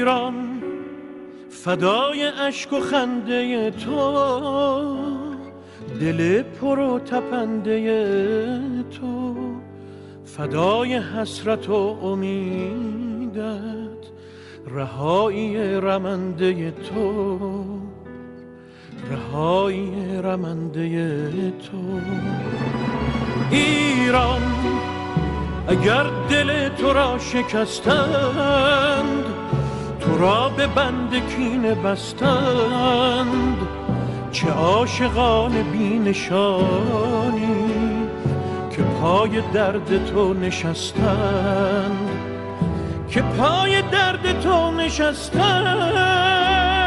ایران فدای اشک و خنده تو، دل پر و تپنده تو، فدای حسرت و امیدت، رهایی رمنده تو، رهایی رمنده تو. ایران اگر دل تو را شکستند، تو را به بند کینه بستند، چه عاشقان بی نشانی که پای درد تو نشستند، که پای درد تو نشستند.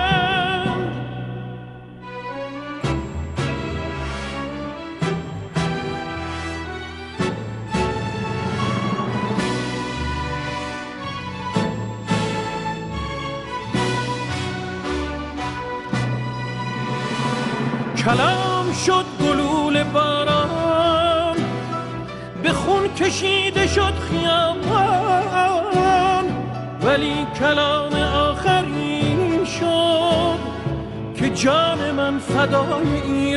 کلام شد گلول باران، به خون کشیده شد خیابان، ولی کلام آخرین شد که جان من فدای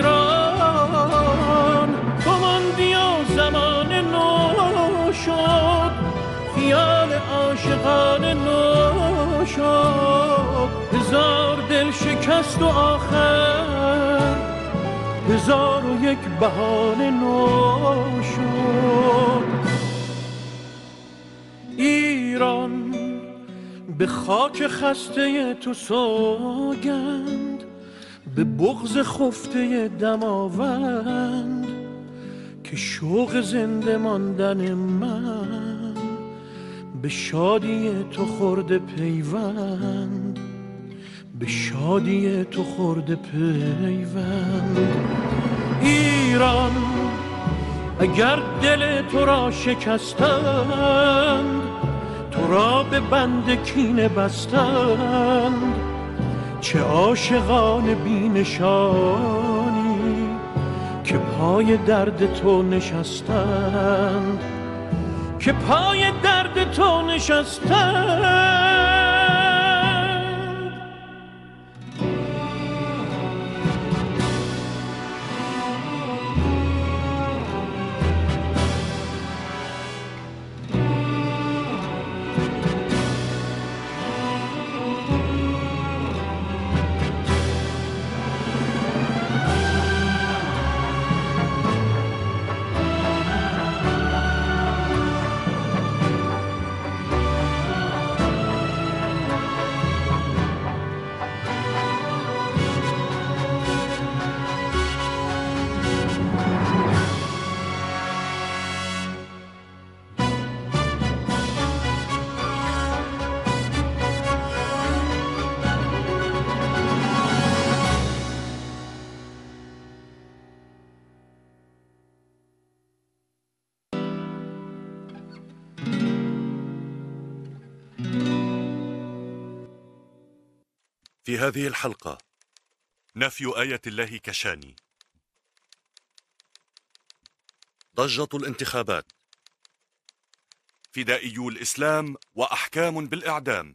ایران. تو ماندی و زمان نو شد، خیال عاشقان نو شد، هزار دل شکست و آخر هزار و یک بهانه نو شد. ایران به خاک خسته تو سوگند، به بغض خفته دماوند، که شوق زنده ماندن من به شادی تو خورده پیوند، به شادی تو خورده پیوند. ایران اگر دل تو را شکستند، تو را به بند کینه بستند، چه عاشقان بی نشانی که پای درد تو نشستند، که پای درد تو نشستند. في هذه الحلقة نفي آية الله كشاني، ضجة الانتخابات، فدائيو الإسلام وأحكام بالإعدام.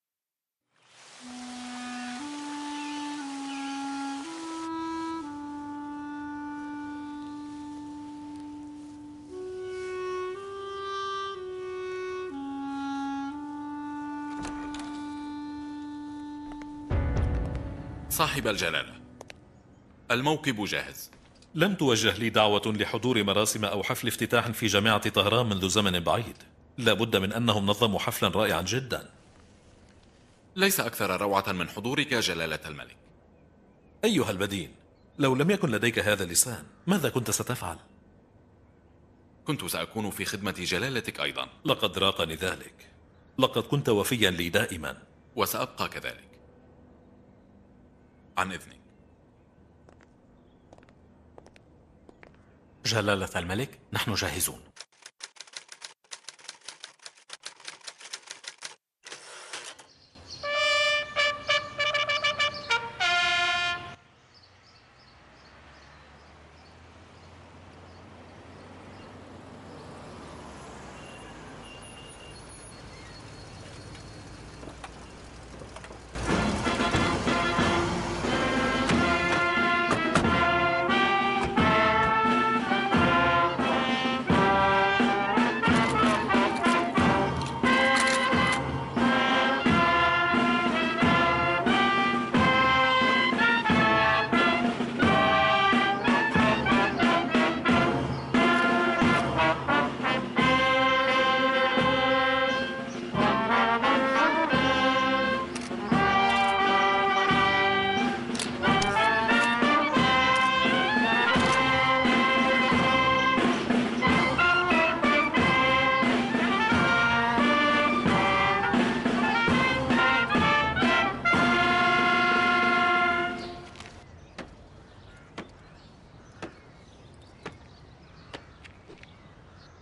صاحب الجلالة، الموكب جاهز. لم توجه لي دعوة لحضور مراسم أو حفل افتتاح في جامعة طهران منذ زمن بعيد. لا بد من أنهم نظموا حفلا رائعا جدا. ليس أكثر روعة من حضورك جلالة الملك. أيها البدين، لو لم يكن لديك هذا اللسان ماذا كنت ستفعل؟ كنت سأكون في خدمة جلالتك أيضا. لقد راقني ذلك. لقد كنت وفيا لي دائما، وسأبقى كذلك. عن إذنك. جلالة الملك، نحن جاهزون.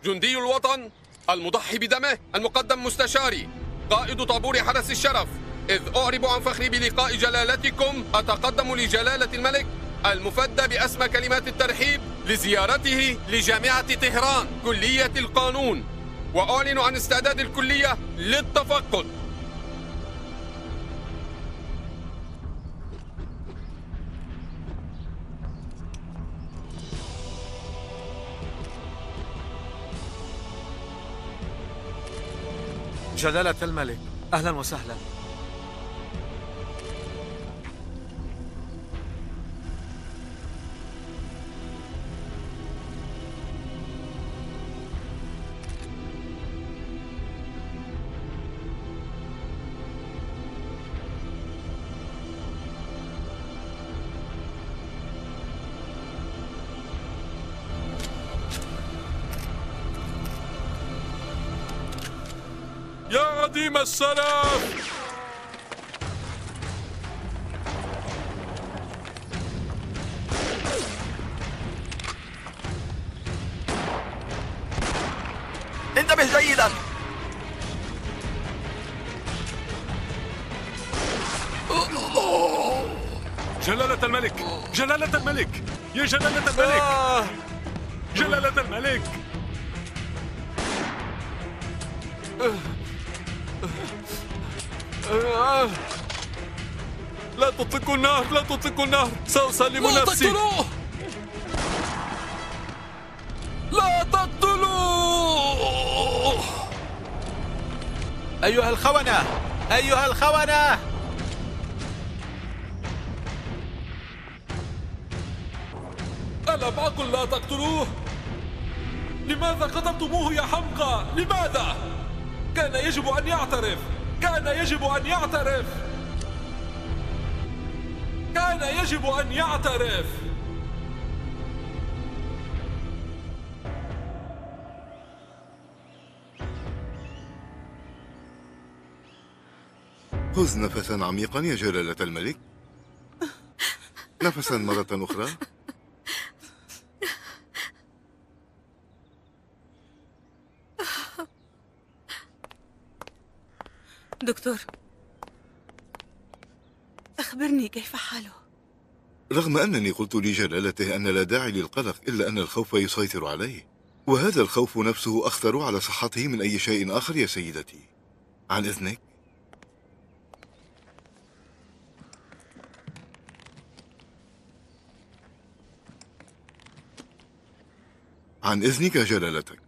جندي الوطن المضحي بدمه المقدم مستشاري قائد طابور حرس الشرف، إذ أعرب عن فخري بلقاء جلالتكم أتقدم لجلالة الملك المفدى بأسمى كلمات الترحيب لزيارته لجامعة طهران كلية القانون، وأعلن عن استعداد الكلية للتفقد. جلالة الملك، أهلا وسهلا. يا عديم السلام! انتبه جيدا. جلالة الملك، جلالة الملك، يا جلالة الملك، جلالة الملك. لا تطلقوا النار، لا تطلقوا النار، سأسلم نفسي. لا تقتلوه، لا تقتلوه. أيها الخونة، أيها الخونة، ألم أقل لا تقتلوه؟ لماذا قتلتموه يا حمقى؟ لماذا؟ كان يجب أن يعترف، كان يجب أن يعترف، كان يجب أن يعترف. خذ نفسا عميقا يا جلالة الملك. نفسا مرة أخرى. دكتور، أخبرني كيف حاله؟ رغم أنني قلت لجلالته أن لا داعي للقلق، إلا أن الخوف يسيطر عليه، وهذا الخوف نفسه أخطر على صحته من أي شيء آخر يا سيدتي. عن إذنك. عن إذنك جلالتك.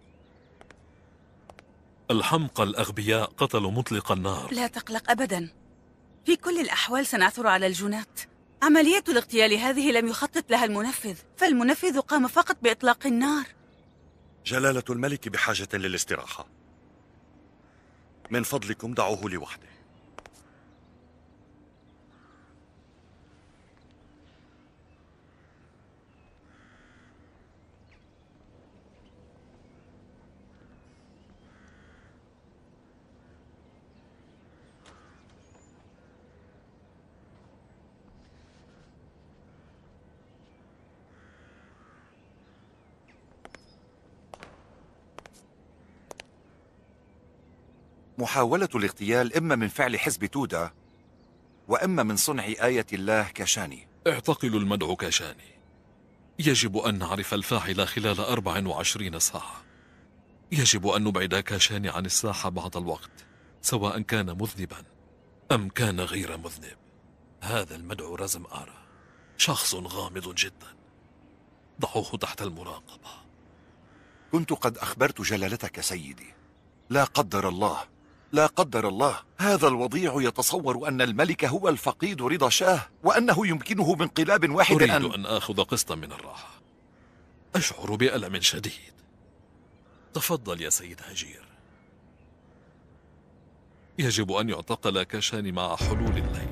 الحمقى الأغبياء قتلوا مطلق النار. لا تقلق أبدا، في كل الأحوال سنعثر على الجنات. عملية الاغتيال هذه لم يخطط لها المنفذ، فالمنفذ قام فقط بإطلاق النار. جلالة الملك بحاجة للاستراحة، من فضلكم دعوه لوحده. محاولة الاغتيال إما من فعل حزب تودا وإما من صنع آية الله كاشاني. اعتقلوا المدعو كاشاني. يجب أن نعرف الفاعل خلال 24 ساعة. يجب أن نبعد كاشاني عن الساحة بعض الوقت، سواء كان مذنبا أم كان غير مذنب. هذا المدعو رزم آرا شخص غامض جدا، ضعوه تحت المراقبة. كنت قد أخبرت جلالتك سيدي. لا قدر الله، لا قدر الله، هذا الوضيع يتصور أن الملك هو الفقيد رضا شاه، وأنه يمكنه بانقلاب واحد أريد أن آخذ قسطا من الراحة. أشعر بألم شديد. تفضل يا سيد هجير. يجب أن يعتقل كاشاني مع حلول الليل.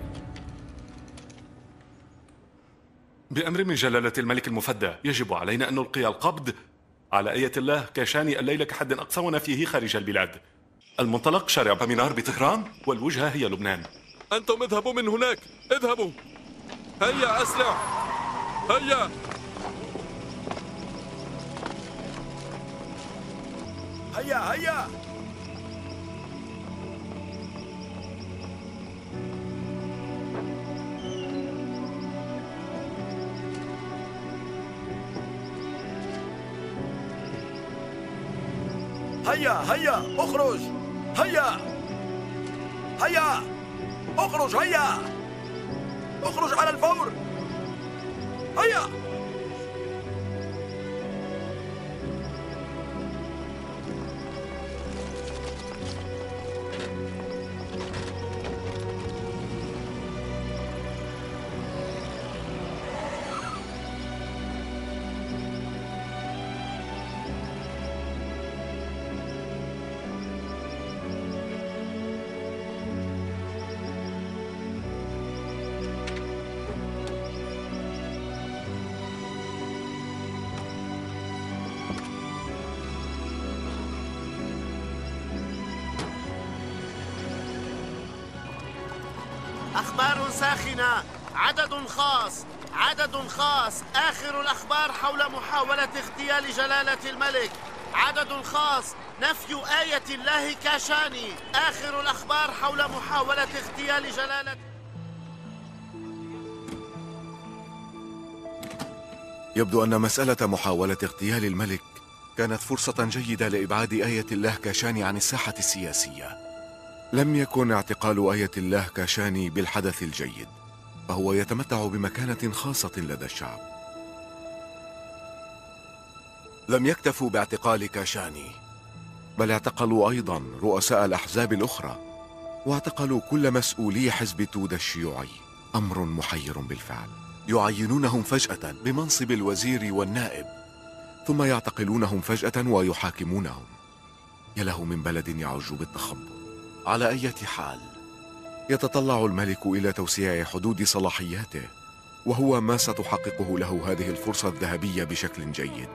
بأمر من جلالة الملك المفدى، يجب علينا أن نلقي القبض على آية الله كاشاني الليلة كحد أقصى ونفيه خارج البلاد. المنطلق شارع بامينار بطهران، والوجهة هي لبنان. أنتم اذهبوا من هناك، اذهبوا. هيا أسرع، هيا. هيا هيا. هيا هيا اخرج. هيا هيا اخرج. هيا اخرج على الفور. هيا. أخبار ساخنة. عدد خاص. آخر الأخبار حول محاولة اغتيال جلالة الملك. عدد خاص. نفي آية الله كاشاني. آخر الأخبار حول محاولة اغتيال جلالة. يبدو أن مسألة محاولة اغتيال الملك كانت فرصة جيدة لإبعاد آية الله كاشاني عن الساحة السياسية. لم يكن اعتقال آية الله كاشاني بالحدث الجيد، فهو يتمتع بمكانة خاصة لدى الشعب. لم يكتفوا باعتقال كاشاني، بل اعتقلوا أيضا رؤساء الأحزاب الأخرى، واعتقلوا كل مسؤولي حزب تودا الشيوعي. أمر محير بالفعل. يعينونهم فجأة بمنصب الوزير والنائب، ثم يعتقلونهم فجأة ويحاكمونهم. يله من بلد يعج بالتخبط. على أي حال، يتطلع الملك إلى توسيع حدود صلاحياته، وهو ما ستحققه له هذه الفرصة الذهبية بشكل جيد.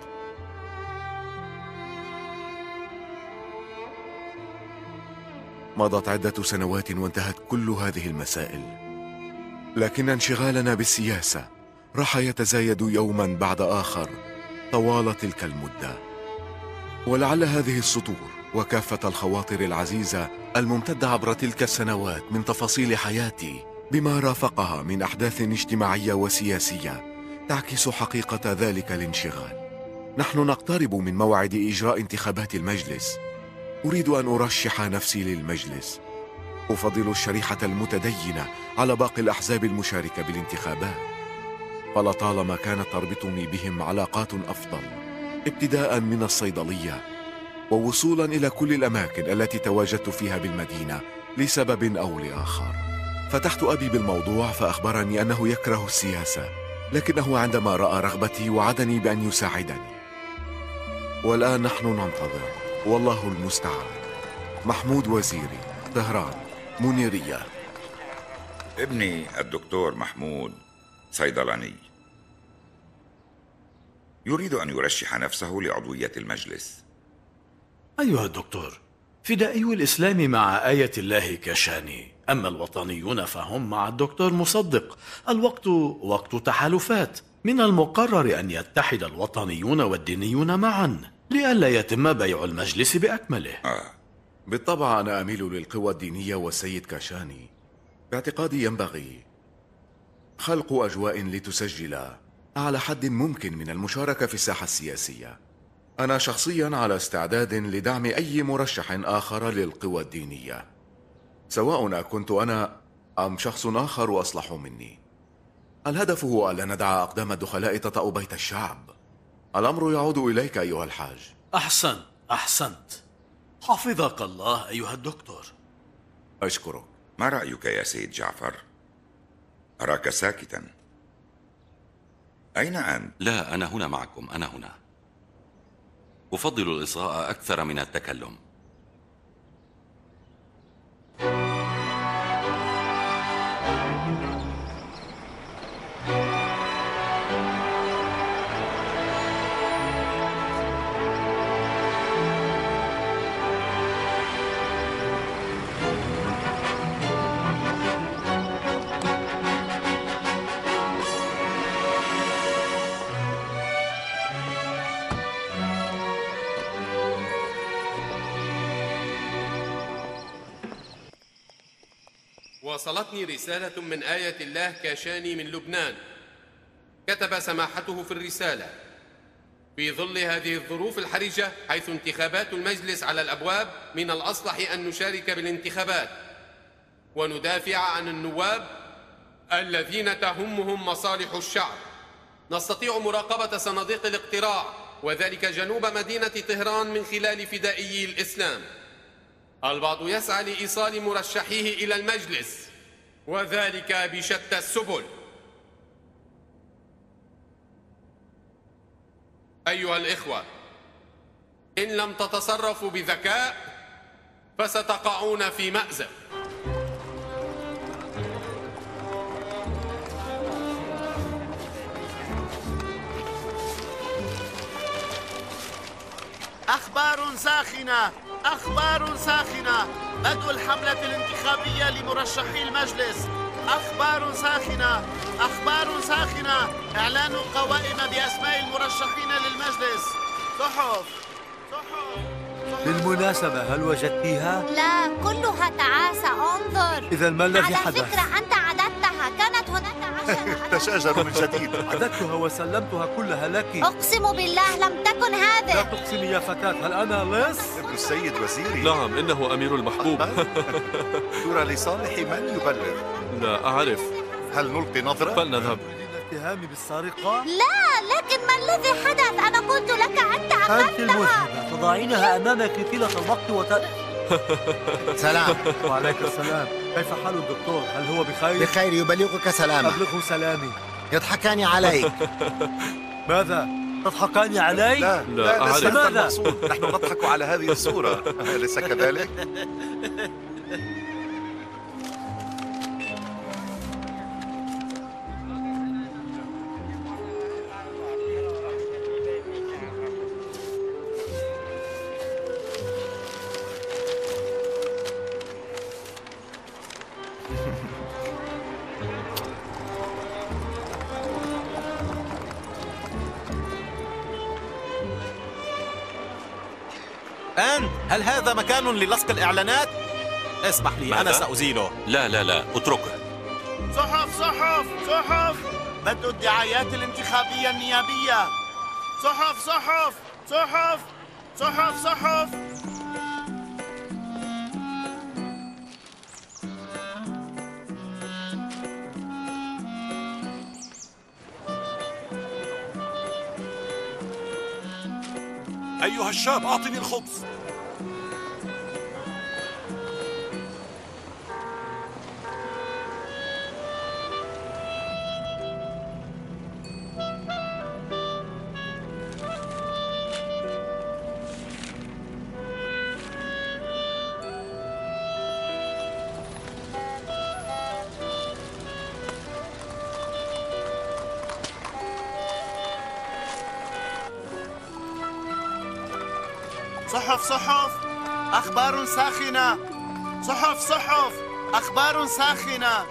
مضت عدة سنوات وانتهت كل هذه المسائل، لكن انشغالنا بالسياسة راح يتزايد يوما بعد آخر طوال تلك المدة. ولعل هذه السطور وكافة الخواطر العزيزة الممتدة عبر تلك السنوات من تفاصيل حياتي بما رافقها من أحداث اجتماعية وسياسية تعكس حقيقة ذلك الانشغال. نحن نقترب من موعد إجراء انتخابات المجلس. أريد أن أرشح نفسي للمجلس. أفضل الشريحة المتدينة على باقي الأحزاب المشاركة بالانتخابات، فلطالما كانت تربطني بهم علاقات أفضل، ابتداء من الصيدلية ووصولا إلى كل الأماكن التي تواجدت فيها بالمدينة لسبب أو لآخر. فتحت أبي بالموضوع فأخبرني أنه يكره السياسة، لكنه عندما رأى رغبتي وعدني بأن يساعدني. والآن نحن ننتظر، والله المستعان. محمود وزيري، طهران، منيرية. ابني الدكتور محمود صيدلاني، يريد أن يرشح نفسه لعضوية المجلس. أيها الدكتور، فدائي الإسلام مع آية الله كاشاني، أما الوطنيون فهم مع الدكتور مصدق. الوقت وقت تحالفات، من المقرر أن يتحد الوطنيون والدينيون معا لئلا يتم بيع المجلس بأكمله. بالطبع أنا أميل للقوى الدينية والسيد كاشاني. باعتقادي ينبغي خلق أجواء لتسجل أعلى حد ممكن من المشاركة في الساحة السياسية. أنا شخصيا على استعداد لدعم أي مرشح آخر للقوى الدينية، سواء كنت أنا أم شخص آخر أصلح مني. الهدف هو ألا ندع أقدام الدخلاء تطأ بيت الشعب. الأمر يعود إليك أيها الحاج. أحسنت. حفظك الله أيها الدكتور. أشكرك. ما رأيك يا سيد جعفر؟ أراك ساكتا. أين أنت؟ لا، أنا هنا معكم، أنا هنا. أفضل الإصغاء أكثر من التكلم. وصلتني رسالة من آية الله كاشاني من لبنان. كتب سماحته في الرسالة: في ظل هذه الظروف الحرجة حيث انتخابات المجلس على الأبواب، من الأصلح أن نشارك بالانتخابات وندافع عن النواب الذين تهمهم مصالح الشعب. نستطيع مراقبة صناديق الاقتراع وذلك جنوب مدينة طهران من خلال فدائيي الإسلام. البعض يسعى لإيصال مرشحيه إلى المجلس وذلك بشتى السبل. أيها الإخوة، إن لم تتصرفوا بذكاء فستقعون في مأزق. أخبار ساخنة، أخبار ساخنة. بدء الحملة الانتخابية لمرشحي المجلس. أخبار ساخنة، أخبار ساخنة. إعلان قوائم بأسماء المرشحين للمجلس. صحف. بالمناسبة هل وجدتيها؟ لا، كلها تعاسة. انظر. إذا ما الذي حدث؟ على فكرة أنت عددتها، كانت هناك 10. تشاجروا من جديد. عددتها وسلمتها كلها لك. أقسم بالله لم تكن هذه. لا تقسمي يا فتاة، هل أنا لص؟ ابن السيد وزيري. نعم، إنه أمير المحبوب. ترى لصالح من يبلغ؟ لا أعرف. هل نلقي نظرة؟ فلنذهب. اتهامي بالسرقة؟ لا، لكن ما الذي حدث؟ أنا قلت لك أنت أنت عقدتها. المذنبة، تضعينها أمامك طيلة الوقت سلام. وعليك السلام. كيف حال الدكتور؟ هل هو بخير؟ بخير، يبلغك سلامه. أبلغه سلامي. يضحكان عليك. ماذا؟ تضحكان علي؟ لا أعرف. ماذا؟ نحن نضحك على هذه الصورة، أليس كذلك؟ هل هذا مكان للصق الإعلانات؟ اسمح لي، أنا سأزيله. لا اتركه. صحف صحف صحف. بدء الدعايات الانتخابية النيابية. صحف صحف صحف صحف صحف. أيها الشاب، أعطني الخبز. صحف صحف. أخبار ساخنة. صحف صحف. أخبار ساخنة.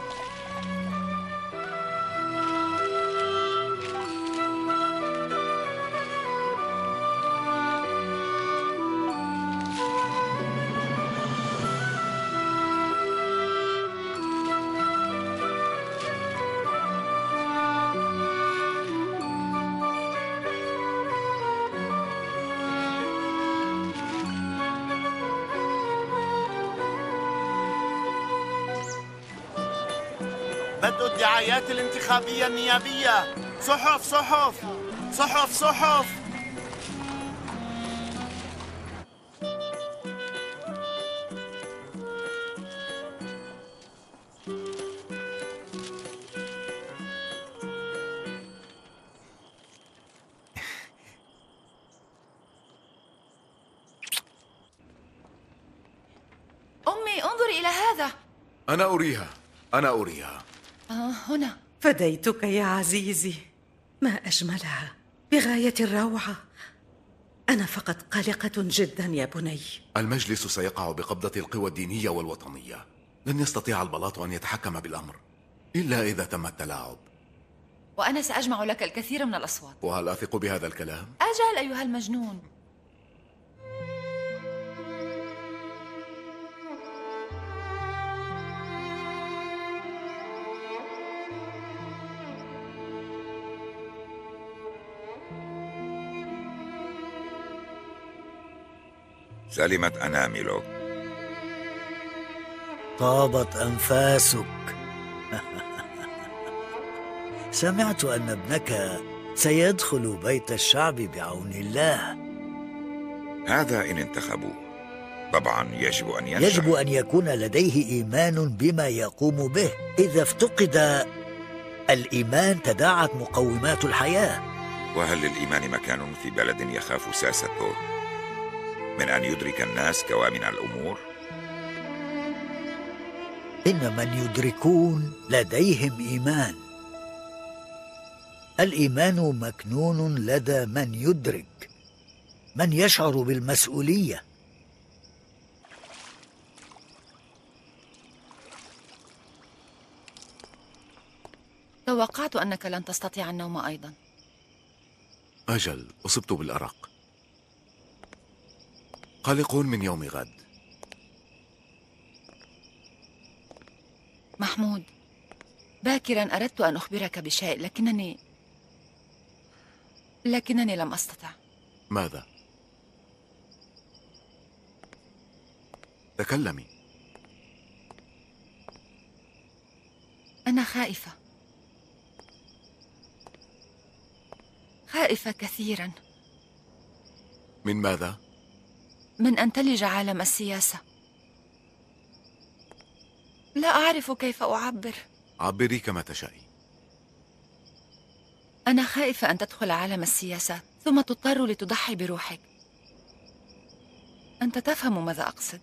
بدء الدعايات الانتخابية النيابية. صحف صحف صحف صحف. أمي، انظري إلى هذا. أنا أريها. هنا. فديتك يا عزيزي. ما أجملها، بغاية الروعة. أنا فقط قلقة جدا يا بني. المجلس سيقع بقبضة القوى الدينية والوطنية. لن يستطيع البلاط أن يتحكم بالأمر إلا إذا تم التلاعب. وأنا سأجمع لك الكثير من الأصوات. وهل أثق بهذا الكلام؟ أجل أيها المجنون. سلمت أناملك. طابت أنفاسك. سمعت أن ابنك سيدخل بيت الشعب بعون الله. هذا إن انتخبوه. طبعا يجب أن ينجح. يجب أن يكون لديه إيمان بما يقوم به. إذا افتقد الإيمان تداعت مقومات الحياة. وهل للإيمان مكان في بلد يخاف ساسته من أن يدرك الناس كوامن الأمور؟ إن من يدركون لديهم إيمان. الإيمان مكنون لدى من يدرك، من يشعر بالمسؤولية. توقعت أنك لن تستطيع النوم أيضا. أجل، أصبت بالأرق. قلقون من يوم غد. محمود، باكرا أردت أن أخبرك بشيء لكنني لم أستطع. ماذا؟ تكلمي. أنا خائفة كثيرا. من ماذا؟ من أن تلج عالم السياسة. لا أعرف كيف أعبر. عبري كما تشائي. أنا خائفة أن تدخل عالم السياسة ثم تضطر لتضحي بروحك. أنت تفهم ماذا أقصد.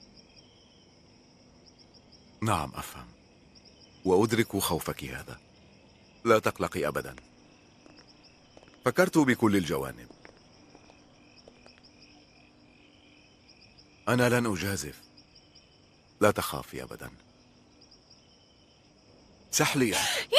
نعم أفهم، وأدرك خوفك هذا. لا تقلقي أبدا، فكرت بكل الجوانب. أنا لن أجازف، لا تخافي أبدا. سحلية.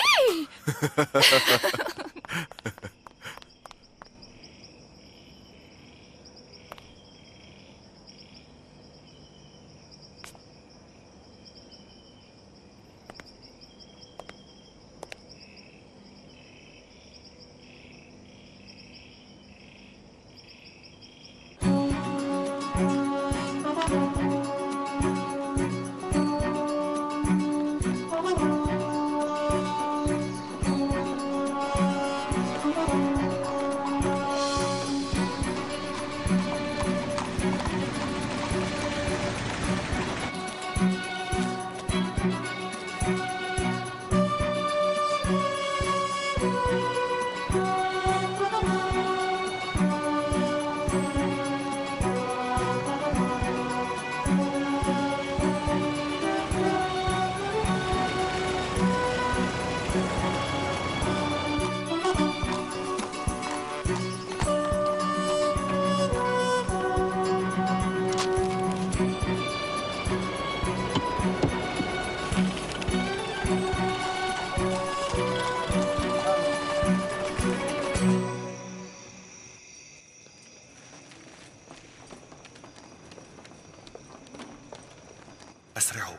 أسرعوا،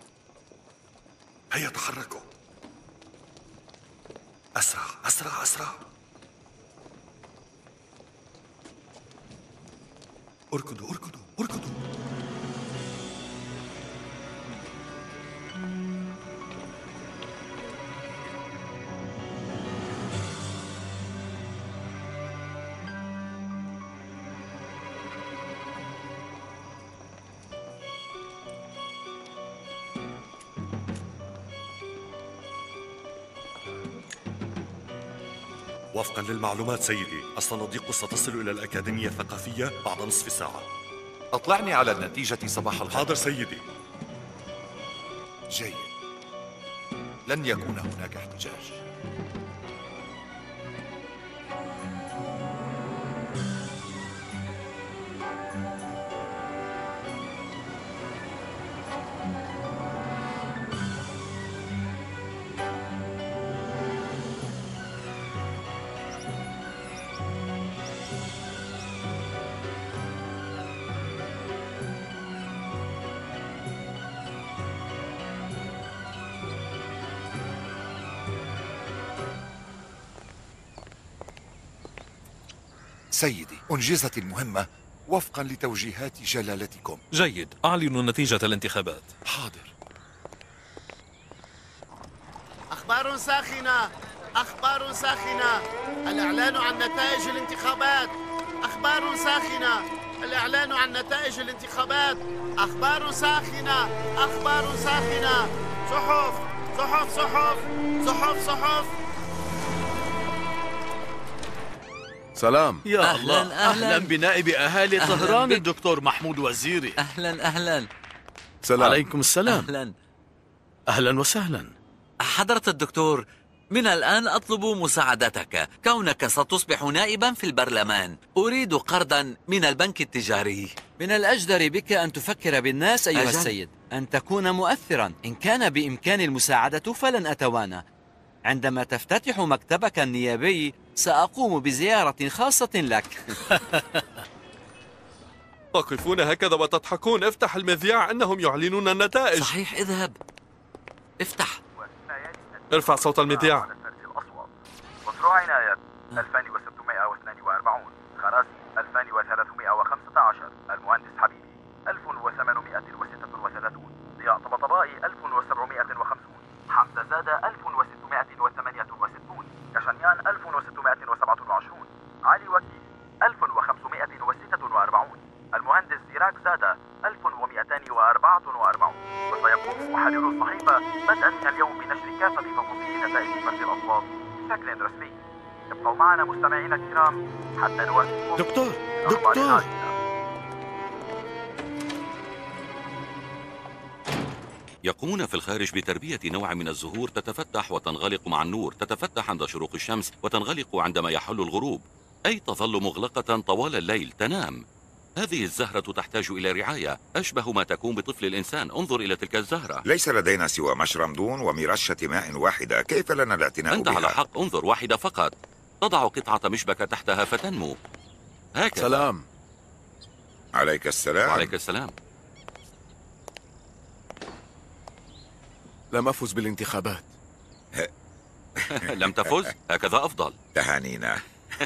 هيا تحركوا. أسرع أسرع أسرع. اركضوا اركضوا اركضوا. وفقا للمعلومات سيدي، الصناديق ستصل إلى الأكاديمية الثقافية بعد نصف ساعة. أطلعني على النتيجة صباح الخير. حاضر سيدي. جيد، لن يكون هناك احتجاج. سيدي، أنجزت المهمة وفقا لتوجيهات جلالتكم. جيد، أعلنوا نتيجة الانتخابات. حاضر. أخبار ساخنة، أخبار ساخنة، الإعلان عن نتائج الانتخابات. أخبار ساخنة، الإعلان عن نتائج الانتخابات. أخبار ساخنة، أخبار ساخنة. صحف صحف صحف صحف صحف. سلام. يا الله، أهلا بنائب أهالي طهران الدكتور محمود وزيري. أهلا. سلام. عليكم السلام. أهلا وسهلا. حضرة الدكتور، من الآن أطلب مساعدتك كونك ستصبح نائبا في البرلمان. أريد قرضا من البنك التجاري. من الأجدر بك أن تفكر بالناس أيها السيد، أن تكون مؤثرا. إن كان بإمكاني المساعدة فلن أتوانى. عندما تفتتح مكتبك النيابي سأقوم بزيارة خاصة لك. تقفون هكذا وتضحكون. افتح المذياع، أنهم يعلنون النتائج. صحيح، اذهب افتح. ارفع صوت المذياع. مشروع عناية 2642، خراسي 2315، المهندس حبيبي 1836، ضياء طبطبائي 1750، حمزة زادة 1668، كشنيان 1627، علي وكيل 1546، المهندس زيراك زادة 1244، وسيقوم محرر الصحيفة بدءا من اليوم بنشر كافة تفاصيل نتائج فرز الأصوات بشكل رسمي. ابقوا معنا مستمعينا الكرام حتى نواجهكم. دكتور يقومون في الخارج بتربية نوع من الزهور تتفتح وتنغلق مع النور، تتفتح عند شروق الشمس وتنغلق عندما يحل الغروب، أي تظل مغلقة طوال الليل، تنام. هذه الزهرة تحتاج إلى رعاية أشبه ما تكون بطفل الإنسان. انظر إلى تلك الزهرة. ليس لدينا سوى مشرمدون ومرشة ماء واحدة، كيف لنا الاعتناء أنت بها؟ على حق، انظر، واحدة فقط. تضع قطعة مشبكة تحتها فتنمو هكذا. سلام. عليك السلام. وعليك السلام. لم أفز بالانتخابات. لم تفز؟ هكذا أفضل. تهانينا.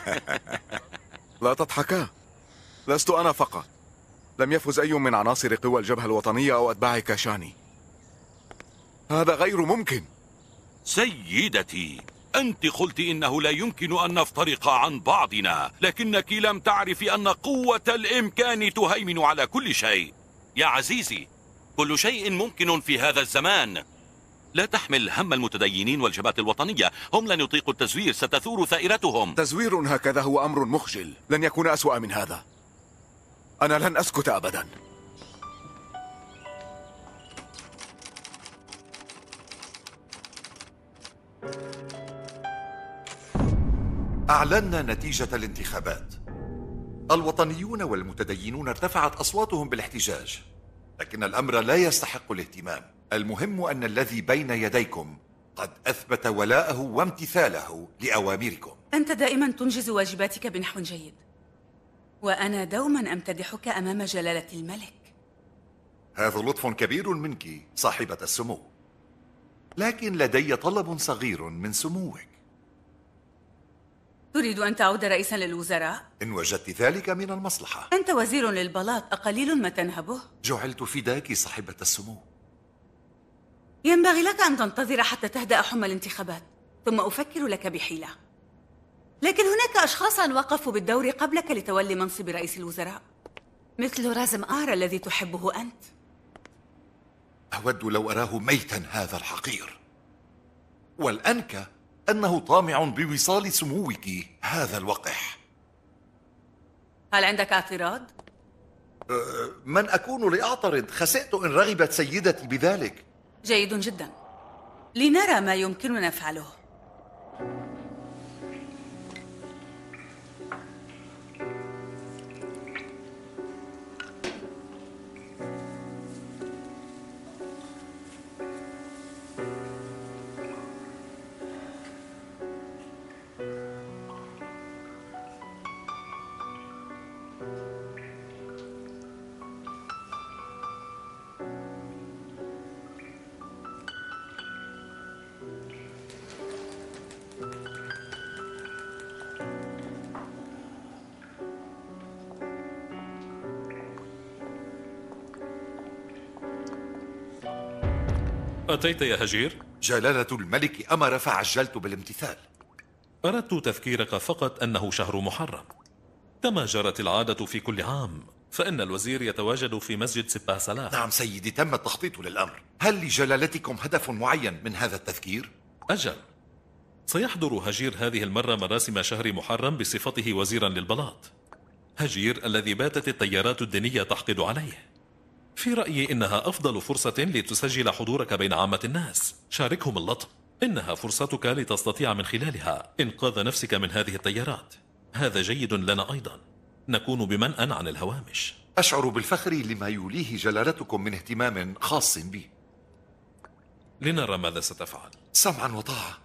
لا تضحكا، لست أنا فقط. لم يفز أي من عناصر قوى الجبهة الوطنية أو أتباع كاشاني. هذا غير ممكن. سيدتي، أنت قلت إنه لا يمكن أن نفترق عن بعضنا، لكنك لم تعرفي أن قوة الإمكان تهيمن على كل شيء. يا عزيزي، كل شيء ممكن في هذا الزمان. لا تحمل هم المتدينين والجبهات الوطنية، هم لن يطيقوا التزوير، ستثور ثائرتهم. تزوير هكذا هو أمر مخجل، لن يكون أسوأ من هذا. أنا لن أسكت أبدا. أعلنا نتيجة الانتخابات. الوطنيون والمتدينون ارتفعت أصواتهم بالاحتجاج، لكن الأمر لا يستحق الاهتمام. المهم أن الذي بين يديكم قد أثبت ولاءه وامتثاله لأوامركم. أنت دائما تنجز واجباتك بنحو جيد، وأنا دوما أمتدحك أمام جلالة الملك. هذا لطف كبير منك صاحبة السمو، لكن لدي طلب صغير من سموك. تريد أن تعود رئيسا للوزراء؟ إن وجدت ذلك من المصلحة. أنت وزير للبلاط، أقليل ما تنهبه؟ جعلت فداك صاحبة السمو. ينبغي لك أن تنتظر حتى تهدأ حمى الانتخابات، ثم أفكر لك بحيلة. لكن هناك أشخاص وقفوا بالدور قبلك لتولي منصب رئيس الوزراء، مثل رازم آر الذي تحبه أنت. أود لو أراه ميتا هذا الحقير، والأنكى أنه طامع بوصال سموك هذا الوقح. هل عندك اعتراض؟ من أكون لأعترض؟ خسئت إن رغبت سيدتي بذلك. جيد جدا، لنرى ما يمكننا نفعله. أتيت يا هجير؟ جلالة الملك أمر فعجلت بالامتثال. أردت تذكيرك فقط أنه شهر محرم، كما جرت العادة في كل عام، فإن الوزير يتواجد في مسجد سباه سلاح. نعم سيدي، تم التخطيط للأمر. هل لجلالتكم هدف معين من هذا التذكير؟ أجل، سيحضر هجير هذه المرة مراسم شهر محرم بصفته وزيرا للبلاط. هجير الذي باتت التيارات الدينية تحقد عليه. في رأيي إنها أفضل فرصة لتسجل حضورك بين عامة الناس. شاركهم اللطم، إنها فرصتك لتستطيع من خلالها إنقاذ نفسك من هذه التيارات. هذا جيد لنا أيضا، نكون بمنأى عن الهوامش. أشعر بالفخر لما يوليه جلالتكم من اهتمام خاص بي. لنرى ماذا ستفعل. سمعا وطاعة.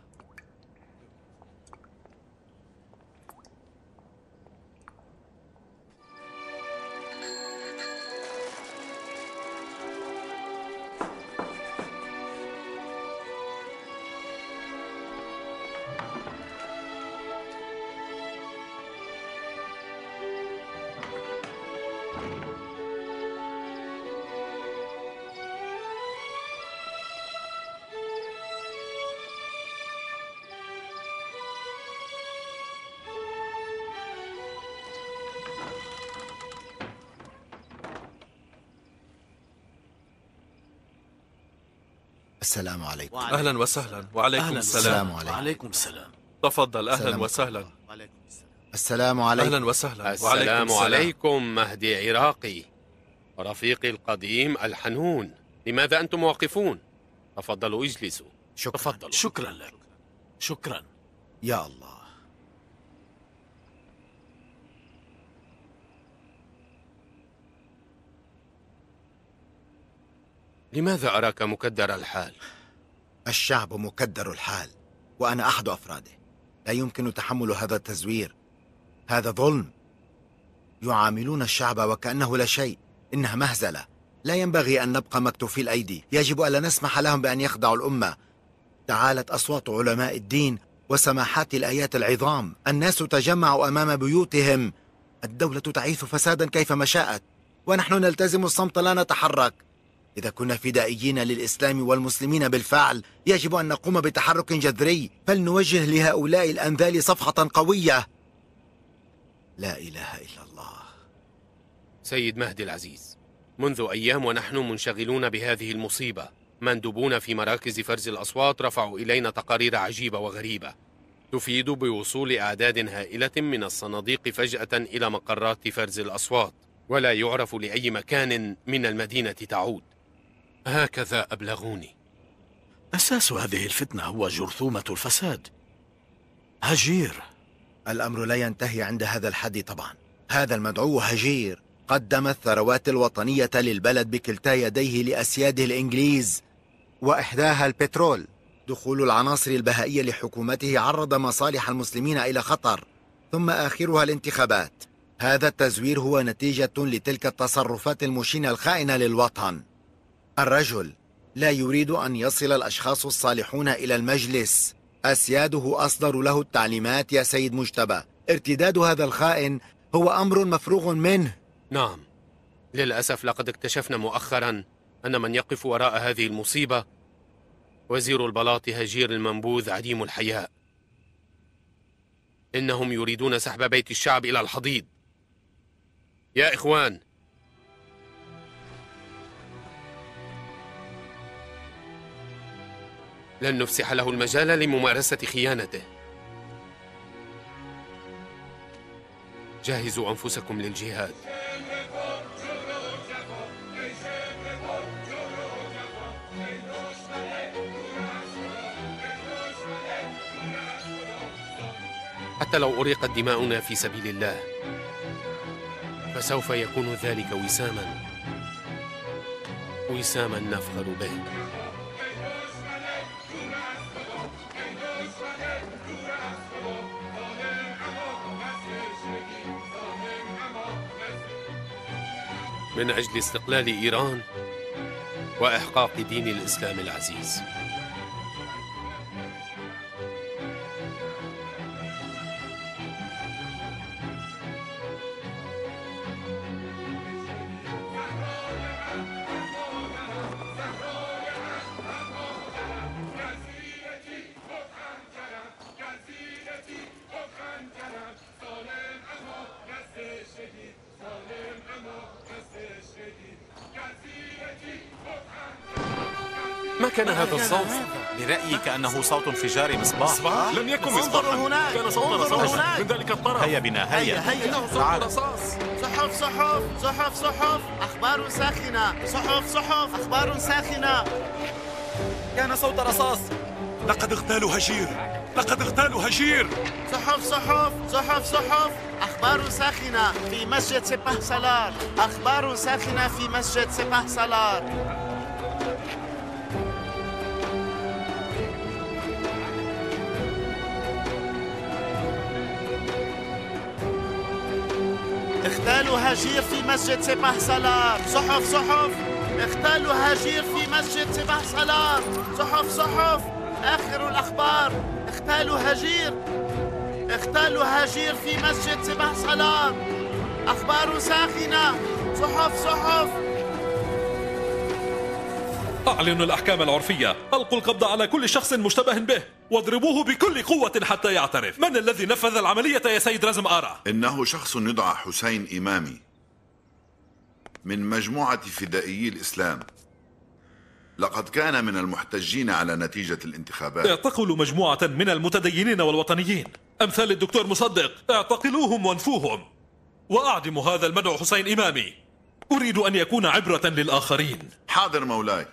السلام عليكم. أهلا وسهلا. وعليكم السلام. وعليكم السلام. تفضل. أهلا وسهلا. السلام عليكم. أهلا وسهلا. السلام عليكم مهدي عراقي، رفيقي القديم الحنون. لماذا أنتم واقفون؟ تفضلوا اجلسوا. تفضلوا. شكرا لك. شكرا. يا الله. لماذا أراك مكدر الحال؟ الشعب مكدر الحال، وأنا أحد أفراده. لا يمكن تحمل هذا التزوير. هذا ظلم. يعاملون الشعب وكأنه لا شيء. إنها مهزلة. لا ينبغي أن نبقى مكتوفي الأيدي. يجب ألا نسمح لهم بأن يخدعوا الأمة. تعالت أصوات علماء الدين وسماحات الآيات العظام. الناس تجمعوا أمام بيوتهم. الدولة تعيث فسادا كيفما شاءت، ونحن نلتزم الصمت لا نتحرك. إذا كنا فدائيين للإسلام والمسلمين بالفعل، يجب أن نقوم بتحرك جذري. فلنوجه لهؤلاء الأنذال صفحة قوية. لا إله إلا الله. سيد مهدي العزيز، منذ أيام ونحن منشغلون بهذه المصيبة. مندوبون في مراكز فرز الأصوات رفعوا إلينا تقارير عجيبة وغريبة تفيد بوصول أعداد هائلة من الصناديق فجأة إلى مقرات فرز الأصوات، ولا يعرف لأي مكان من المدينة تعود. هكذا أبلغوني. أساس هذه الفتنة هو جرثومة الفساد. هجير، الأمر لا ينتهي عند هذا الحد طبعا. هذا المدعو هجير قدم الثروات الوطنية للبلد بكلتا يديه لأسياده الإنجليز، وإحداها البترول. دخول العناصر البهائية لحكومته عرض مصالح المسلمين إلى خطر، ثم آخرها الانتخابات. هذا التزوير هو نتيجة لتلك التصرفات المشينة الخائنة للوطن. الرجل لا يريد أن يصل الأشخاص الصالحون إلى المجلس. أسياده أصدروا له التعليمات يا سيد مجتبى. ارتداد هذا الخائن هو أمر مفروغ منه. نعم، للأسف لقد اكتشفنا مؤخرا أن من يقف وراء هذه المصيبة وزير البلاط هجير المنبوذ عديم الحياء. إنهم يريدون سحب بيت الشعب إلى الحضيض. يا إخوان، لن نفسح له المجال لممارسة خيانته. جهزوا أنفسكم للجهاد. حتى لو أريقت دماؤنا في سبيل الله، فسوف يكون ذلك وساما نفخر به. من أجل استقلال إيران وإحقاق دين الإسلام العزيز. ما كان هذا الصوت؟ برأيي كأنه صوت انفجار مصباح. لم يكن مصباحا، كان صوت رصاص من ذلك الطرف. هيا بنا، هيا. إنه صوت رصاص. صحف صحف صحف صحف، أخبار ساخنة. صحف صحف، أخبار ساخنة. كان صوت رصاص. لقد اغتالوا هجير، لقد اغتالوا هجير. صحف صحف صحف صحف، أخبار ساخنة في مسجد سبه سالار. أخبار ساخنة في مسجد سبه سالار. اغتالوا هجير في مسجد سبه سالار. صحف صحف، اغتالوا هجير في مسجد سبه سالار. صحف صحف، آخر الأخبار. اغتالوا هجير، اغتالوا هجير في مسجد سبه سالار. أخبار ساخنة. صحف صحف. أعلنوا الأحكام العرفية، ألقوا القبض على كل شخص مشتبه به واضربوه بكل قوة حتى يعترف. من الذي نفذ العملية يا سيد رازم آرا؟ إنه شخص يدعى حسين إمامي من مجموعة فدائيي الإسلام. لقد كان من المحتجين على نتيجة الانتخابات. اعتقلوا مجموعة من المتدينين والوطنيين أمثال الدكتور مصدق، اعتقلوهم وانفوهم وأعدموا هذا المدعو حسين إمامي. أريد أن يكون عبرة للآخرين. حاضر مولاي.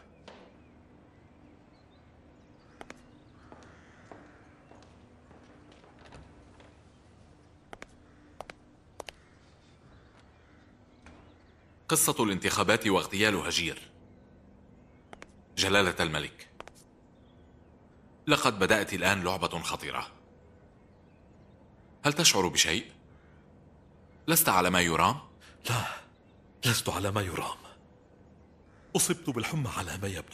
قصة الانتخابات واغتيال هجير. جلالة الملك، لقد بدأت الآن لعبة خطيرة. هل تشعر بشيء؟ لست على ما يرام؟ لا، لست على ما يرام. أصبت بالحمى على ما يبدو.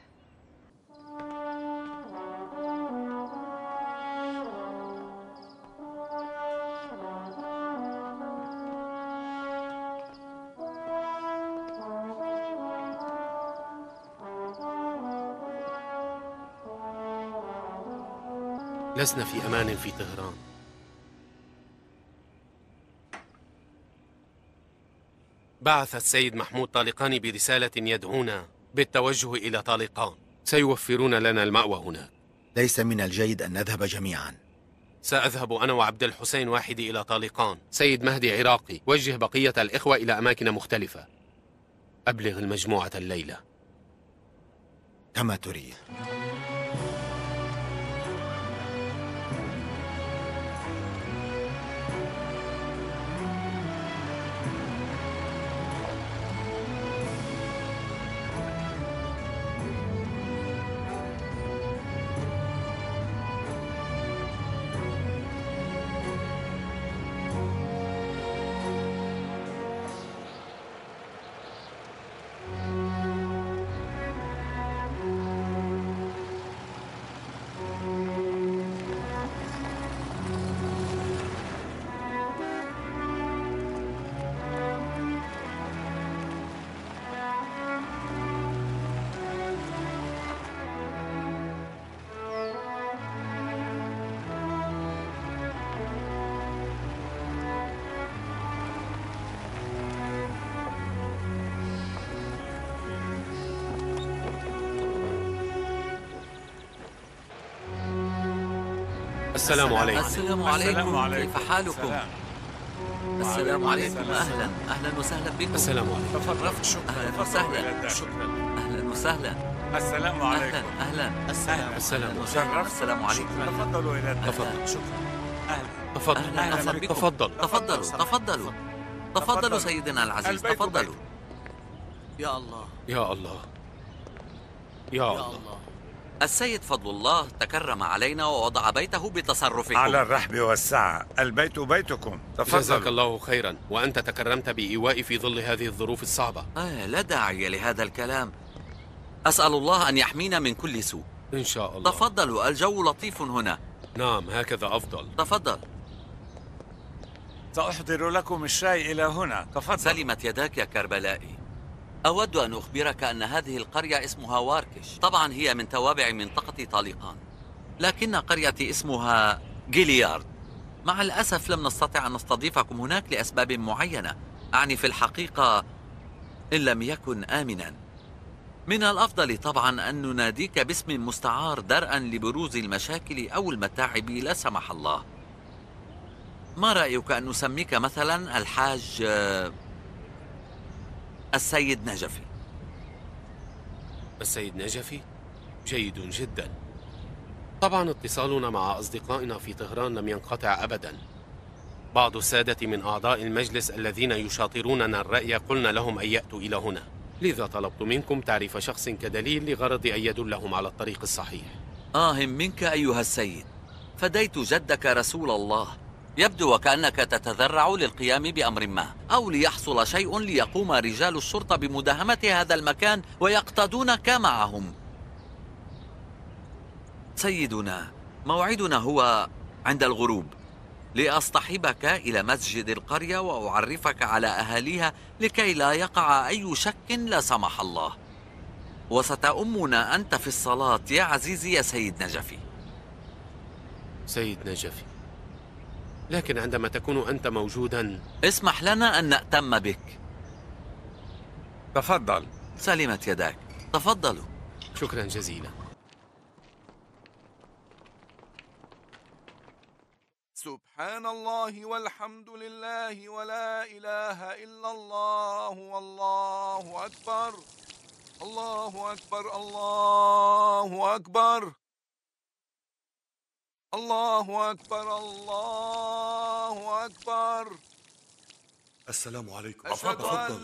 لسنا في أمان في طهران. بعث السيد محمود طالقاني برسالة يدعونا بالتوجه إلى طالقان. سيوفرون لنا المأوى هناك. ليس من الجيد أن نذهب جميعا. سأذهب أنا وعبد الحسين واحدي إلى طالقان. سيد مهدي عراقي، وجه بقية الإخوة إلى أماكن مختلفة. أبلغ المجموعة الليلة. كما تريد. السلام عليكم. السلام عليكم. كيف حالكم؟ السلام عليكم. أهلا أهلا وسهلا بكم. السلام عليكم. تفضل. أهلا وسهلا. شكرا. أهلا وسهلا. السلام عليكم. أهلا. السلام. السلام عليكم. تفضلوا إلى تفضل. شكرا. تفضل. تفضل. تفضلوا. تفضلوا سيدنا العزيز. تفضلوا. يا الله. يا الله. يا الله. السيد فضل الله تكرم علينا ووضع بيته بتصرفكم. على الرحب والسعة، البيت بيتكم. تفضل. جزاك الله خيرا، وأنت تكرمت بإيوائي في ظل هذه الظروف الصعبة. لا داعي لهذا الكلام. أسأل الله أن يحمينا من كل سوء. إن شاء الله. تفضلوا، الجو لطيف هنا. نعم، هكذا أفضل. تفضل. سأحضر لكم الشاي إلى هنا. تفضل. سلمت يداك يا كربلائي. أود أن أخبرك أن هذه القرية اسمها واركش. طبعا هي من توابع منطقة طالقان، لكن قريتي اسمها جيليارد. مع الأسف لم نستطع أن نستضيفكم هناك لأسباب معينة. أعني في الحقيقة إن لم يكن آمنا. من الأفضل طبعا أن نناديك باسم مستعار درءا لبروز المشاكل أو المتاعب لا سمح الله. ما رأيك أن نسميك مثلا الحاج السيد نجفي؟ السيد نجفي؟ جيد جدا. طبعا اتصالنا مع أصدقائنا في طهران لم ينقطع أبدا. بعض السادة من أعضاء المجلس الذين يشاطروننا الرأي قلنا لهم أن يأتوا إلى هنا، لذا طلبت منكم تعريف شخص كدليل لغرض أن يدلهم على الطريق الصحيح. منك أيها السيد، فديت جدك رسول الله. يبدو وكأنك تتذرع للقيام بأمر ما، أو ليحصل شيء ليقوم رجال الشرطة بمداهمة هذا المكان ويقتادونك معهم. سيدنا، موعدنا هو عند الغروب لأصطحبك إلى مسجد القرية وأعرفك على أهاليها لكي لا يقع أي شك لا سمح الله. وستؤمنا أنت في الصلاة يا عزيزي يا سيد نجفي. سيد نجفي، لكن عندما تكون أنت موجودا اسمح لنا أن نأتم بك. تفضل. سلمت يداك، تفضلوا. شكرا جزيلا. سبحان الله والحمد لله ولا إله إلا الله والله أكبر. الله أكبر الله أكبر الله أكبر الله أكبر. السلام عليكم. تفضل.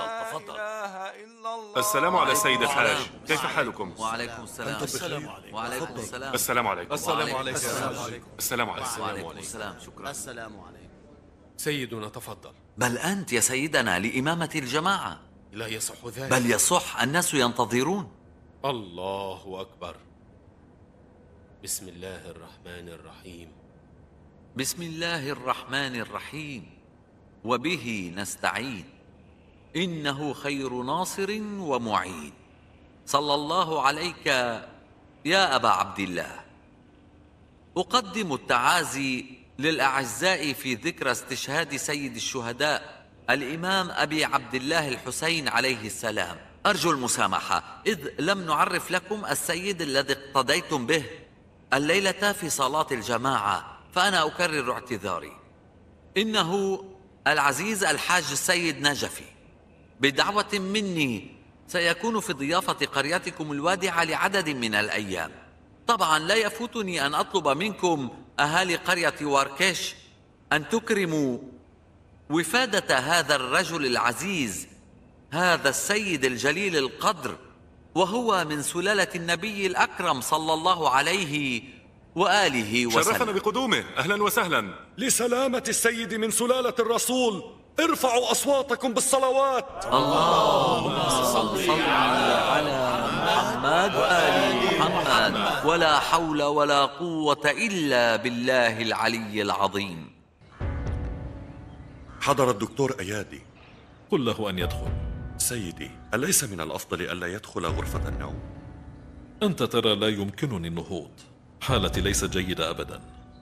السلام على سيد الحاج، كيف حالكم؟ وعليكم السلام. وعليكم السلام. السلام عليكم. السلام عليكم. السلام عليكم. وعليكم السلام. شكرا. السلام عليكم. سيدنا تفضل. بل أنت يا سيدنا لإمامة الجماعة. لا يصح ذلك. بل يصح، الناس ينتظرون. الله أكبر. بسم الله الرحمن الرحيم. بسم الله الرحمن الرحيم، وبه نستعين، إنه خير ناصر ومعين. صلى الله عليك يا أبا عبد الله. أقدم التعازي للأعزاء في ذكرى استشهاد سيد الشهداء الإمام أبي عبد الله الحسين عليه السلام. أرجو المسامحة إذ لم نعرف لكم السيد الذي اقتديتم به الليلة في صلاة الجماعة، فأنا أكرر اعتذاري. إنه العزيز الحاج السيد نجفي، بدعوة مني سيكون في ضيافة قريتكم الوادعة لعدد من الأيام. طبعا لا يفوتني أن أطلب منكم أهالي قرية واركيش أن تكرموا وفادة هذا الرجل العزيز، هذا السيد الجليل القدر، وهو من سلالة النبي الأكرم صلى الله عليه وآله وسلم. شرفنا بقدومه، أهلا وسهلا. لسلامة السيد من سلالة الرسول ارفعوا أصواتكم بالصلوات. اللهم صل على محمد وآل محمد، ولا حول ولا قوة إلا بالله العلي العظيم. حضر الدكتور أيادي. قل له أن يدخل. سيدي، أليس من الأفضل ألا يدخل غرفة النوم؟ أنت ترى لا يمكنني النهوض، حالتي ليست جيدة أبدا.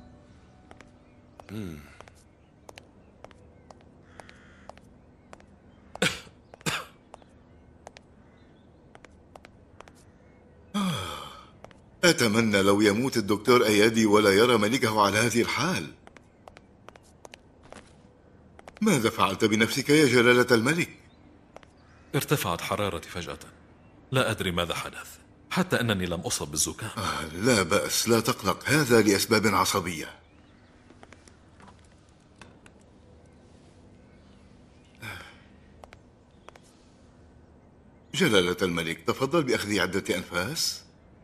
أتمنى لو يموت الدكتور أيادي ولا يرى ملكه على هذه الحال. ماذا فعلت بنفسك يا جلالة الملك؟ ارتفعت حرارتي فجأة، لا أدري ماذا حدث، حتى أنني لم أصب بالزكام. لا بأس، لا تقلق، هذا لأسباب عصبية. جلالة الملك، تفضل بأخذ عدة أنفاس.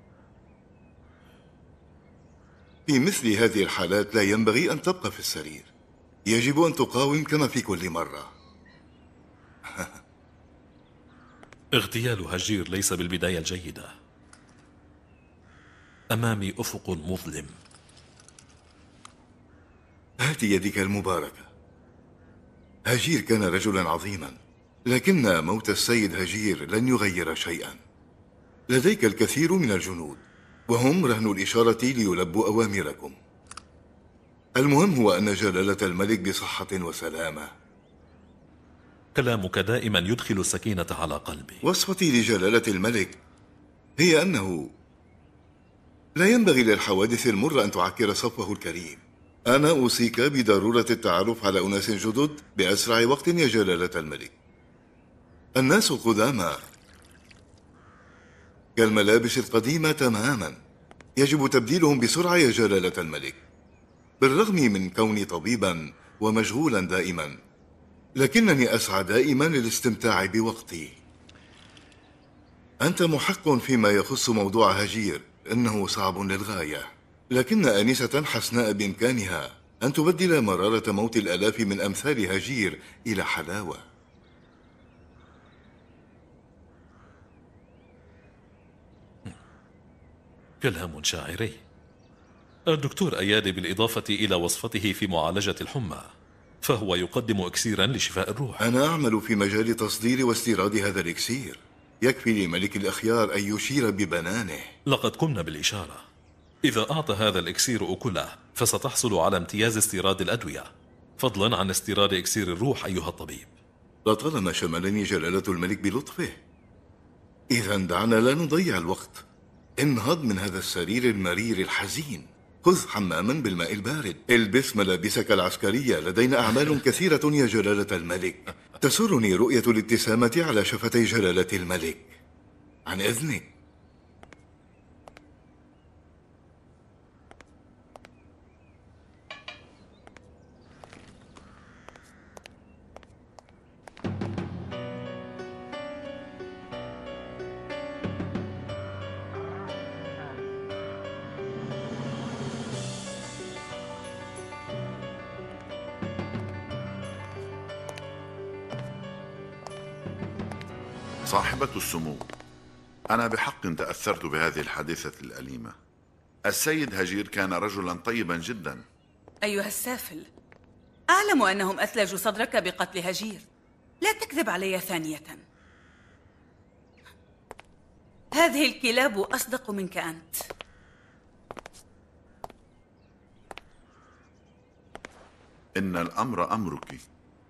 في مثل هذه الحالات لا ينبغي أن تبقى في السرير، يجب أن تقاوم كما في كل مرة. اغتيال هجير ليس بالبداية الجيدة. أمامي أفق مظلم. هات يدك المباركة. هجير كان رجلا عظيما، لكن موت السيد هجير لن يغير شيئا. لديك الكثير من الجنود، وهم رهن الإشارة ليلبوا أوامركم. المهم هو أن جلالة الملك بصحة وسلامة. كلامك دائما يدخل السكينة على قلبي. وصفتي لجلالة الملك هي أنه لا ينبغي للحوادث المرة أن تعكر صفوه الكريم. أنا أوصيك بضرورة التعرف على أناس جدد بأسرع وقت يا جلالة الملك. الناس قدامى كالملابس القديمة تماما، يجب تبديلهم بسرعة يا جلالة الملك. بالرغم من كوني طبيبا ومشغولا دائما، لكنني أسعى دائما للاستمتاع بوقتي. أنت محق فيما يخص موضوع هجير، إنه صعب للغاية، لكن آنسة حسناء بإمكانها أن تبدل مرارة موت الآلاف من أمثال هجير إلى حلاوة. كلام شاعري. الدكتور أيادي بالإضافة إلى وصفته في معالجة الحمى، فهو يقدم إكسيرا لشفاء الروح. أنا أعمل في مجال تصدير واستيراد هذا الإكسير. يكفي لملك الأخيار أن يشير ببنانه. لقد قمنا بالإشارة. إذا أعطى هذا الإكسير أكله فستحصل على امتياز استيراد الأدوية، فضلا عن استيراد إكسير الروح أيها الطبيب. لطالما شملني جلالة الملك بلطفه. إذا دعنا لا نضيع الوقت. انهض من هذا السرير المرير الحزين، خذ حماما بالماء البارد، البس ملابسك العسكرية، لدينا أعمال كثيرة يا جلالة الملك. تسرني رؤية الابتسامة على شفتي جلالة الملك. عن إذنك. صاحبة السمو، أنا بحق تأثرت بهذه الحادثة الأليمة. السيد هجير كان رجلا طيبا جدا. أيها السافل، أعلم أنهم أثلجوا صدرك بقتل هجير، لا تكذب علي ثانية. هذه الكلاب أصدق منك أنت. إن الأمر أمرك.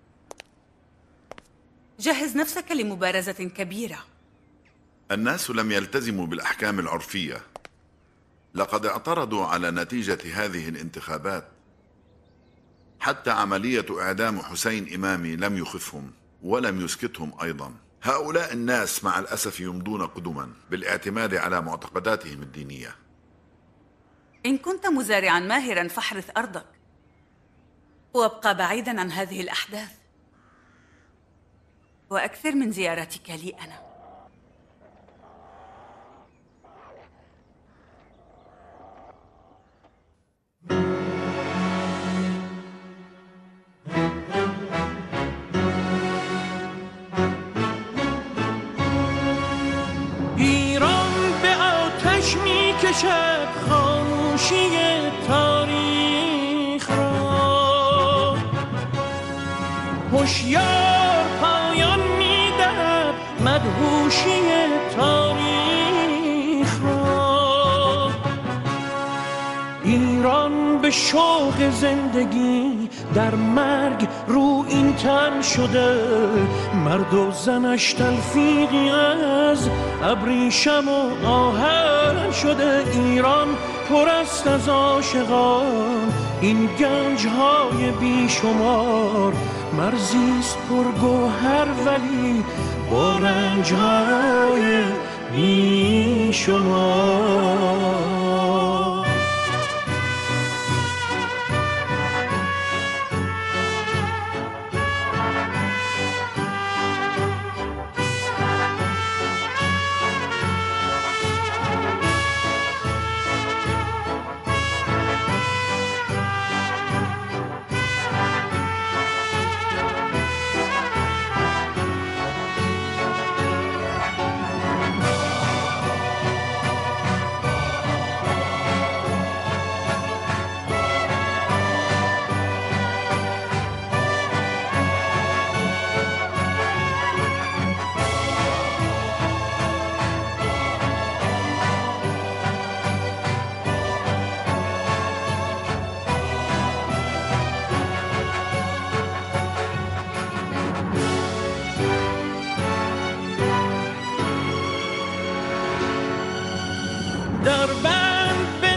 جهز نفسك لمبارزة كبيرة. الناس لم يلتزموا بالأحكام العرفية. لقد اعترضوا على نتيجة هذه الانتخابات. حتى عملية إعدام حسين إمامي لم يخفهم ولم يسكتهم أيضا. هؤلاء الناس مع الأسف يمضون قدما بالاعتماد على معتقداتهم الدينية. إن كنت مزارعا ماهرا فاحرث أرضك وابقى بعيدا عن هذه الأحداث، وأكثر من زيارتك لي أنا. ایران به آتش می کشد خاموشی تاریخ را، هوشیار پایان می دهد مدهوشی تاریخ را. ایران به شوق زندگی در مرگ رو این تن شده، مرد و زنش تلفیقی از ابریشم و آهن شده. ایران پر است از عاشقان، این گنج‌های بیشمار، مرزیست پرگوهر ولی با رنج‌های بیشمار.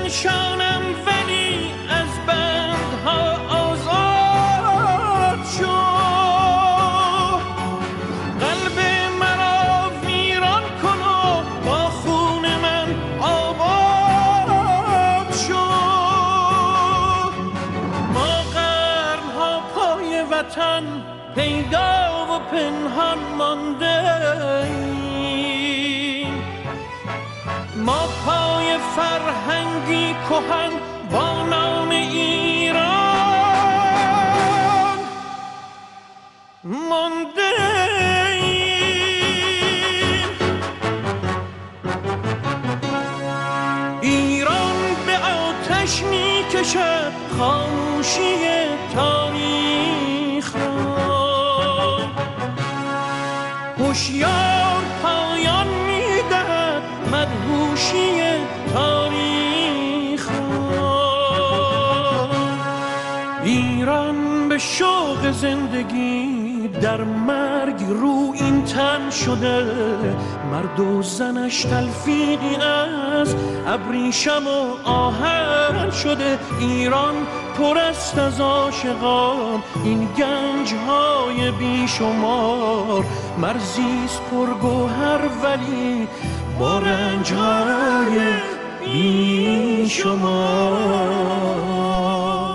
پریشانم ولی از بندها آزاد شد. قلب مرا ویران کن و با خون من آباد شد. ما قرنها پای وطن پیدا و پنهان مانده ایم. ما پای فرهنگی کهن با نام ایران مانده ایم. ایران به آتش می کشد خاموشی تاریخ را. هوشیار پایان می دهد مدهوشی تاریخ را. ایران به شوق زندگی در مرگ رو این تن شده. مرد و زنش تلفیقی از ابریشم و آهن شده. ایران پر است از عاشقان، این گنج‌های بیشمار. مرزیست پرگوهر ولی با رنج‌های بیشمار.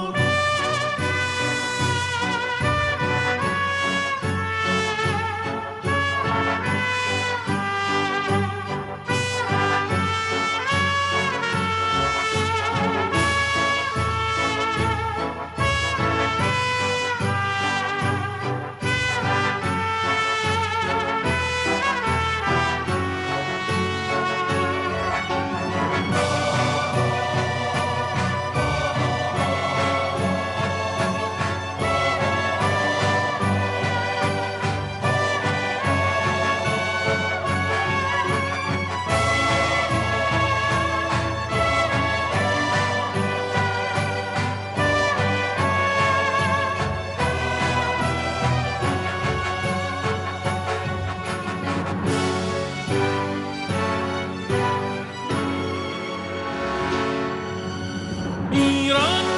ایران